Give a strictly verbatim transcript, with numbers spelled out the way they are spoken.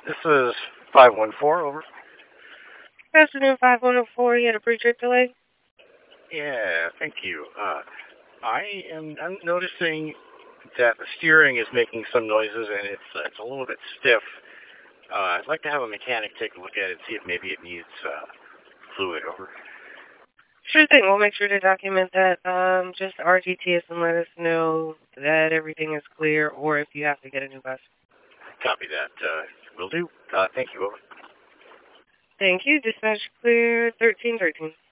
This is five one four, over. Good afternoon, five one oh four. You had a pre-trip delay? Yeah, thank you. Uh, I am I'm noticing that the steering is making some noises and it's uh, it's a little bit stiff. Uh, I'd like to have a mechanic take a look at it and see if maybe it needs uh, fluid, over. Sure thing. We'll make sure to document that. Um, just R T T S and let us know that everything is clear or if you have to get a new bus. Copy that. Uh, will do. Uh, thank you, over. Thank you. Dispatch clear thirteen thirteen.